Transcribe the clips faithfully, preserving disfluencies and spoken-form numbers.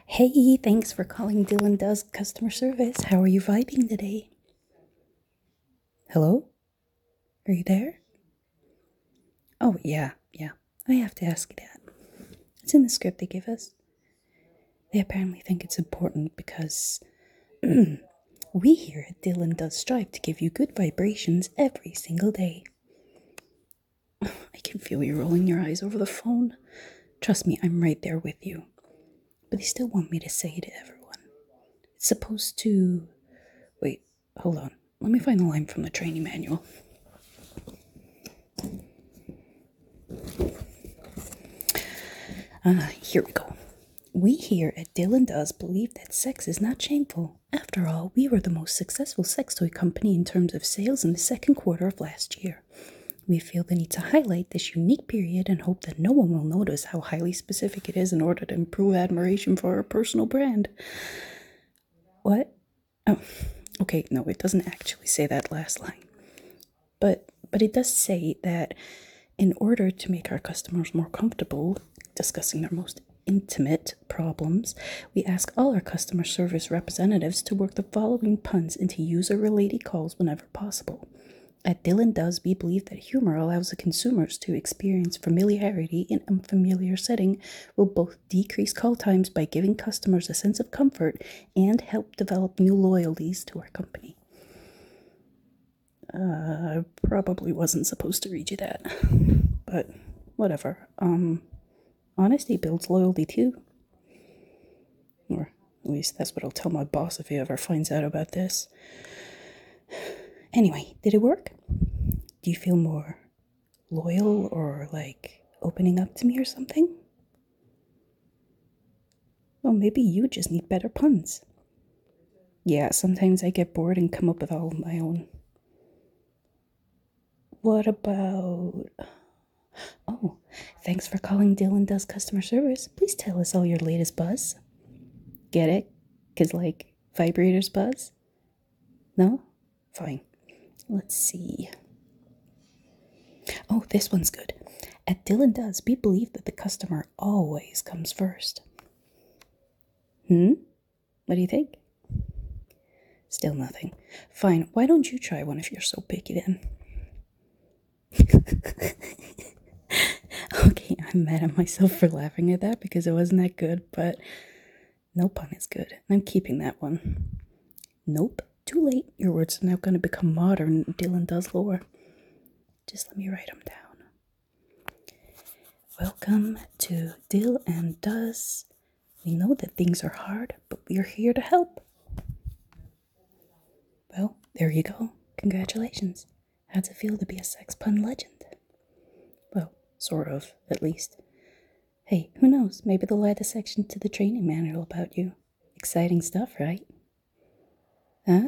Hey, thanks for calling Dylan Does customer service. How are you vibing today? Hello? Are you there? Oh, yeah, yeah. I have to ask you that. It's in the script they give us. They apparently think it's important because we here at Dylan Does strive to give you good vibrations every single day. I can feel you rolling your eyes over the phone. Trust me, I'm right there with you. But they still want me to say to everyone. It's supposed to. Wait, hold on. Let me find the line from the training manual. Ah, here we go. We here at Dylan Does believe that sex is not shameful. After all, we were the most successful sex toy company in terms of sales in the second quarter of last year. We feel the need to highlight this unique period and hope that no one will notice how highly specific it is in order to improve admiration for our personal brand. What? Oh, okay, no, it doesn't actually say that last line. But but it does say that in order to make our customers more comfortable discussing their most intimate problems, we ask all our customer service representatives to work the following puns into user-related calls whenever possible. At Dylan Does, we believe that humor allows the consumers to experience familiarity in an unfamiliar setting, will both decrease call times by giving customers a sense of comfort and help develop new loyalties to our company. Uh, I probably wasn't supposed to read you that, but whatever. Um, honesty builds loyalty too. Or at least that's what I'll tell my boss if he ever finds out about this. Anyway, did it work? Do you feel more loyal or like opening up to me or something? Well, maybe you just need better puns. Yeah, sometimes I get bored and come up with all of my own. What about... Oh, thanks for calling Dylan Does customer service. Please tell us all your latest buzz. Get it? Because, like, vibrators buzz? No? Fine. Let's see. Oh, this one's good. At Dylan Does, we believe that the customer always comes first. Hmm? What do you think? Still nothing. Fine, why don't you try one if you're so picky then? Okay, I'm mad at myself for laughing at that because it wasn't that good, but no pun is good. I'm keeping that one. Nope, too late. Your words are now going to become modern Dylan Does lore. Just let me write them down. Welcome to Dill and Does. We know that things are hard, but we are here to help. Well, there you go. Congratulations. How's it feel to be a sex pun legend? Well, sort of, at least. Hey, who knows? Maybe they'll add a section to the training manual about you. Exciting stuff, right? Huh?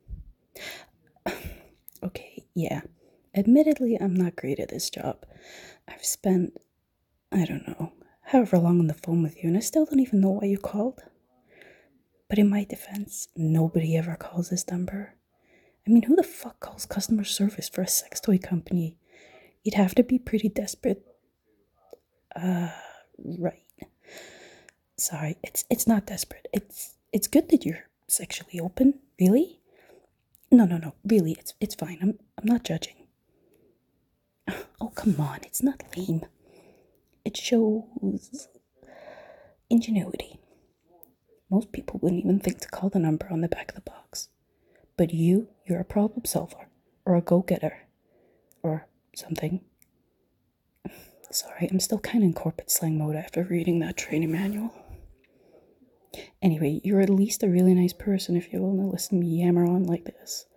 Okay, yeah. Admittedly, I'm not great at this job. I've spent, I don't know, however long on the phone with you, and I still don't even know why you called. But in my defense, nobody ever calls this number. I mean, who the fuck calls customer service for a sex toy company? You'd have to be pretty desperate. Uh, right. Sorry, it's it's not desperate. It's it's good that you're sexually open. Really? No, no, no. Really, it's it's fine. I'm I'm not judging. Oh, come on. It's not lame. It shows ingenuity. Most people wouldn't even think to call the number on the back of the box. But you, you're a problem solver, or a go-getter, or something. Sorry, I'm still kind of in corporate slang mode after reading that training manual. Anyway, you're at least a really nice person if you're willing to listen to me yammer on like this.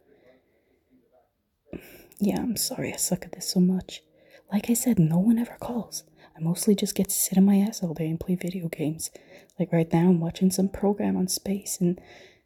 Yeah, I'm sorry I suck at this so much. Like I said, no one ever calls. I mostly just get to sit on my ass all day and play video games. Like right now, I'm watching some program on space and...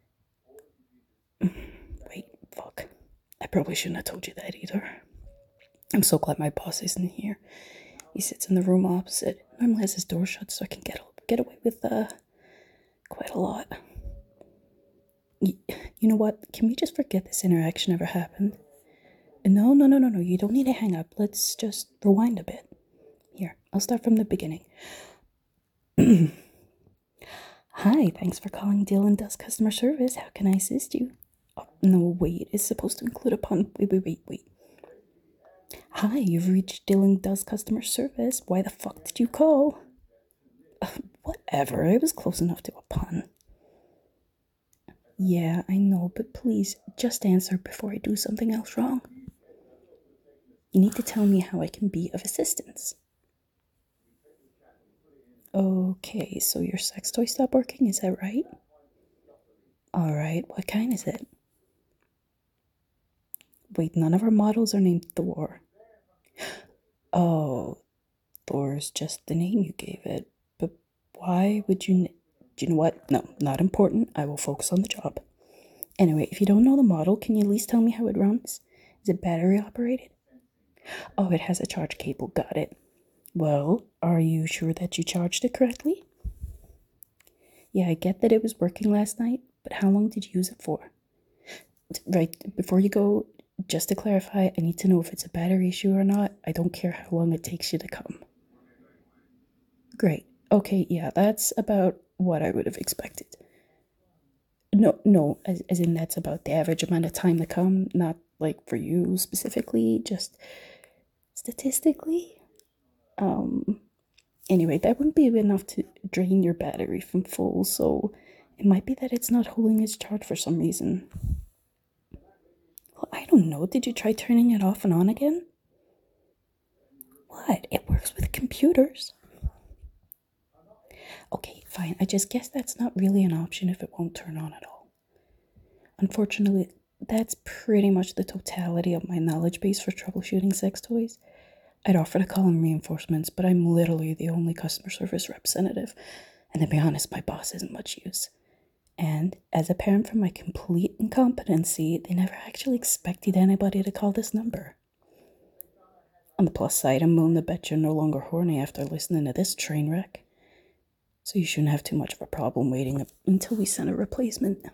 Wait, fuck. I probably shouldn't have told you that either. I'm so glad my boss isn't here. He sits in the room opposite. Normally has his door shut so I can get get away with uh, quite a lot. You, you know what? Can we just forget this interaction ever happened? No, no, no, no, no. You don't need to hang up. Let's just rewind a bit. Here, I'll start from the beginning. Hi, thanks for calling Dylan Does Customer Service. How can I assist you? Oh, no, wait, it's supposed to include upon. Wait, wait, wait, wait. Hi, you've reached Dylan Does Customer Service. Why the fuck did you call? Uh, whatever, it was close enough to a pun. Yeah, I know, but please, just answer before I do something else wrong. You need to tell me how I can be of assistance. Okay, so your sex toy stopped working, is that right? Alright, what kind is it? Wait, none of our models are named Thor. Oh, Thor's just the name you gave it. But why would you... N- do you know what? No, not important. I will focus on the job. Anyway, if you don't know the model, can you at least tell me how it runs? Is it battery operated? Oh, it has a charge cable. Got it. Well, are you sure that you charged it correctly? Yeah, I get that it was working last night, but how long did you use it for? Right, before you go, just to clarify, I need to know if it's a battery issue or not. I don't care how long it takes you to come. Great. Okay, yeah, that's about what I would have expected. No, no, as, as in that's about the average amount of time to come, not like for you specifically, just statistically. Um, anyway, that wouldn't be enough to drain your battery from full, so it might be that it's not holding its charge for some reason. Well, I don't know. Did you try turning it off and on again? What? It works with computers. Okay, fine. I just guess that's not really an option if it won't turn on at all. Unfortunately, that's pretty much the totality of my knowledge base for troubleshooting sex toys. I'd offer to call in reinforcements, but I'm literally the only customer service representative, and to be honest, my boss isn't much use. And as apparent from my complete incompetency, they never actually expected anybody to call this number. On the plus side, I'm willing to bet you're no longer horny after listening to this train wreck. So you shouldn't have too much of a problem waiting until we send a replacement.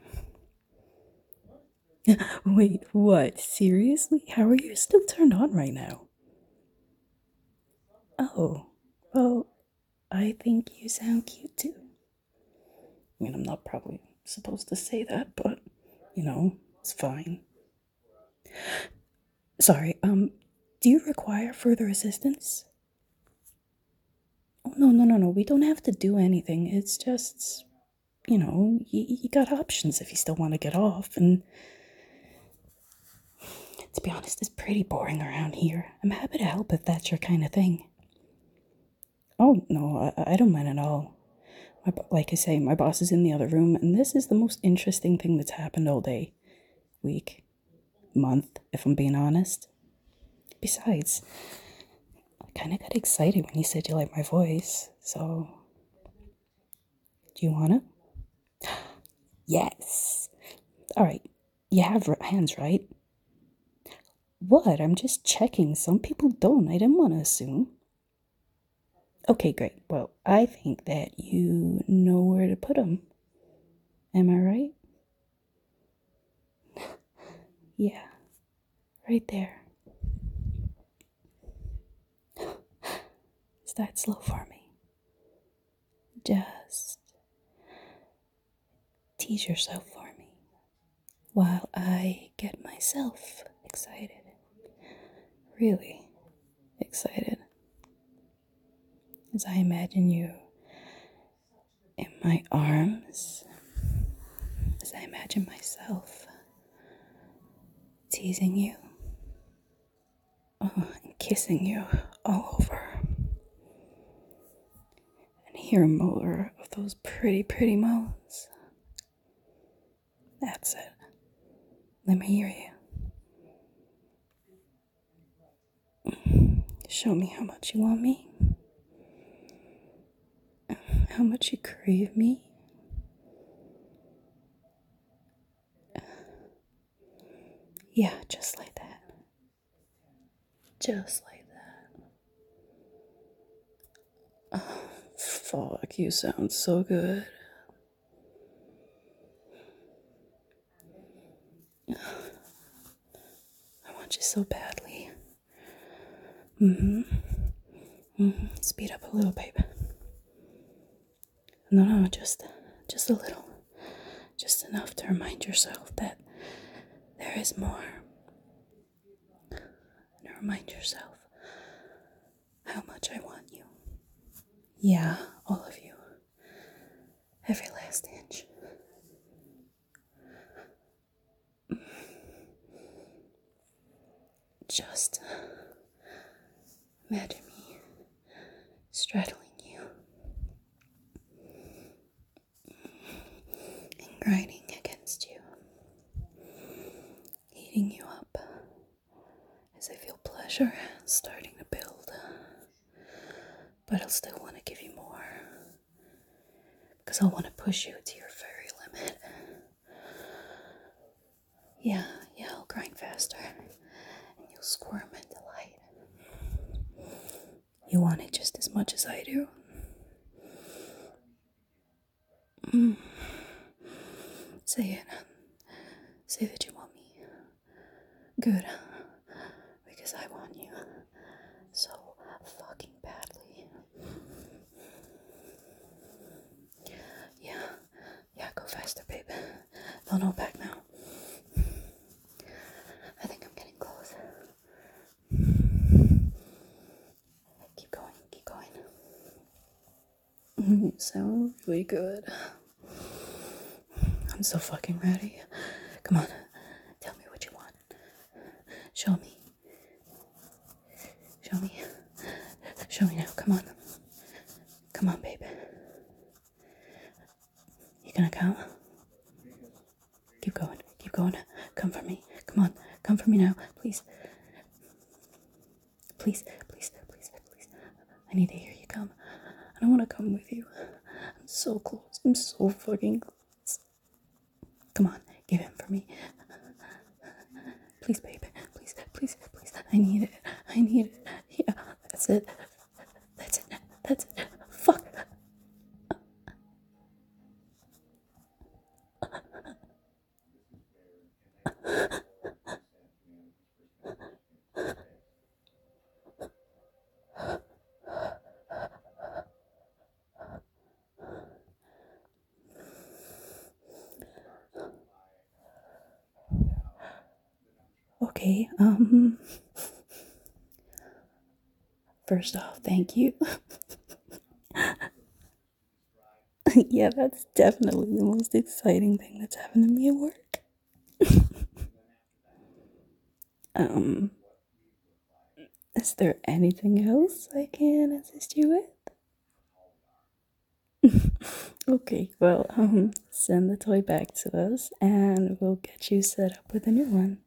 Wait, what? Seriously? How are you still turned on right now? Oh, well, I think you sound cute too. I mean, I'm not probably supposed to say that, but, you know, it's fine. Sorry, um, do you require further assistance? Oh, no, no, no, no, we don't have to do anything. It's just, you know, you, you got options if you still want to get off, and to be honest, it's pretty boring around here. I'm happy to help if that's your kind of thing. Oh, no, I, I don't mind at all. My, like I say, my boss is in the other room, and this is the most interesting thing that's happened all day. Week. Month, if I'm being honest. Besides, I kind of got excited when you said you like my voice, so... Do you want to? Yes! Alright, you have hands, right? What? I'm just checking. Some people don't. I didn't want to assume. Okay, great. Well, I think that you know where to put them. Am I right? Yeah, right there. Start slow for me. Just tease yourself for me while I get myself excited. Really excited. As I imagine you in my arms, as I imagine myself teasing you, oh, and kissing you all over, and hear more of those pretty, pretty moans. That's it. Let me hear you. Show me how much you want me, how much you crave me. Yeah, just like that. Just like that. Oh, fuck, you sound so good. I want you so badly. Mm-hmm. Mm-hmm. Speed up a little, babe. No, no, just, just a little. Just enough to remind yourself that there is more. And remind yourself how much I want you. Yeah, all of you. Every last inch. Just imagine me straddling you and grinding against you, eating you up as I feel pleasure starting to build. But I'll still want to give you more because I want to push you to your very limit. Yeah, yeah, I'll grind faster and you'll squirm in delight. You want it just as much as I do. Mm. Say it. Say that you want me. Good. Because I want you so fucking badly. Yeah. Yeah, go faster, babe. Don't hold back now. I think I'm getting close. Keep going, keep going. You sound really good. I'm so fucking ready. Come on, tell me what you want. Show me. Show me. Show me now, come on. Come on, babe. You gonna come? Keep going, keep going. Come for me. Come on, come for me now, please. Please, please, please, please. I need to hear you come. I don't want to come with you. I'm so close. I'm so fucking close. Come on, give in for me. Please, babe. Please, please, please. I need it. I need it. Yeah, that's it. That's it. That's it. Fuck. Okay, um, first off, thank you. Yeah, that's definitely the most exciting thing that's happened to me at work. um, is there anything else I can assist you with? Okay, well, um, send the toy back to us and we'll get you set up with a new one.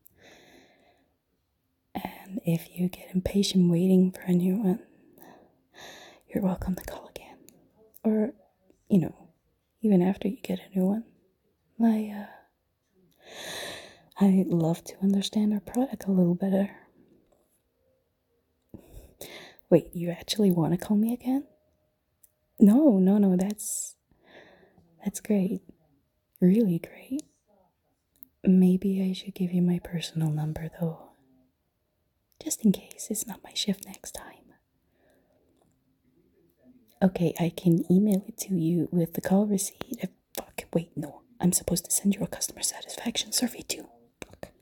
And if you get impatient waiting for a new one, you're welcome to call again. Or, you know, even after you get a new one. I, uh, I love to understand our product a little better. Wait, you actually want to call me again? No, no, no, that's, that's great. Really great. Maybe I should give you my personal number, though. Just in case it's not my shift next time. Okay, I can email it to you with the call receipt. If, fuck, wait, no. I'm supposed to send you a customer satisfaction survey too. Fuck.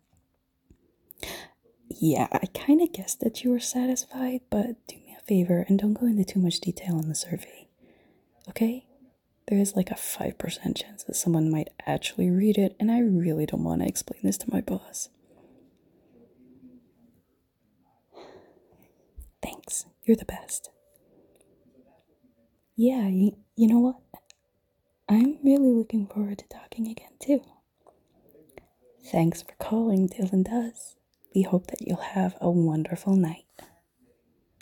Yeah, I kind of guessed that you were satisfied, but do me a favor and don't go into too much detail on the survey. Okay? There is like a five percent chance that someone might actually read it, and I really don't want to explain this to my boss. Thanks. You're the best. Yeah, you, you know what? I'm really looking forward to talking again, too. Thanks for calling, Dylan Does. We hope that you'll have a wonderful night.